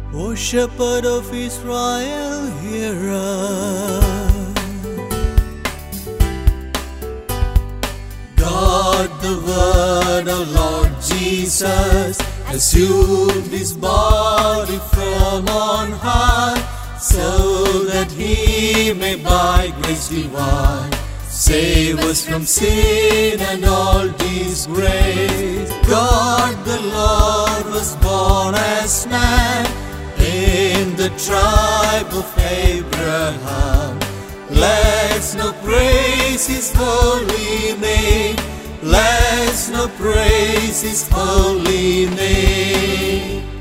O Shepherd of Israel, hear us. God, the Word, our Lord Jesus, assumed His body from on high, so that He may by grace divine save us from sin and all disgrace. God the Lord was born as man in the tribe of Abraham. Let's now praise His holy name. Let's now praise His holy name.